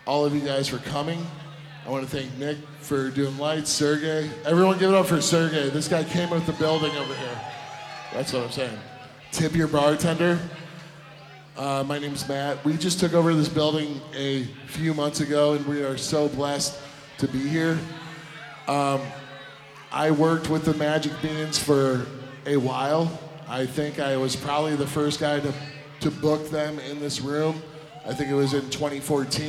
all of you guys for coming. I want to thank Nick for doing lights, Sergey. Everyone give it up for Sergey. This guy came with the building over here. That's what I'm saying. Tip your bartender. My name's Matt. We just took over this building a few months ago, and we are so blessed to be here. I worked with the Magic Beans for a while. I think I was probably the first guy to book them in this room. I think it was in 2014.